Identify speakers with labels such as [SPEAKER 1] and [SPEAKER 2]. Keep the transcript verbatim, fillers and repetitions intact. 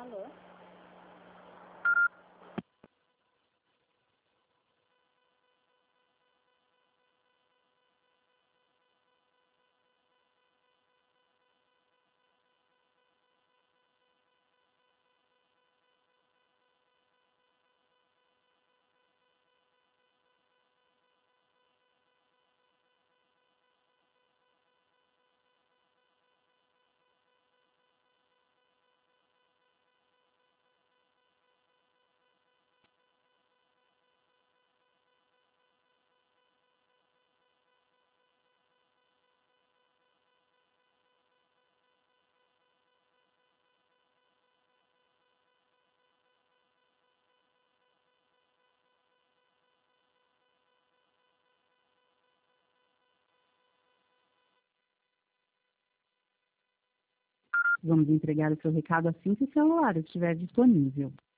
[SPEAKER 1] Alô?
[SPEAKER 2] Vamos entregar o seu recado assim que o celular estiver disponível.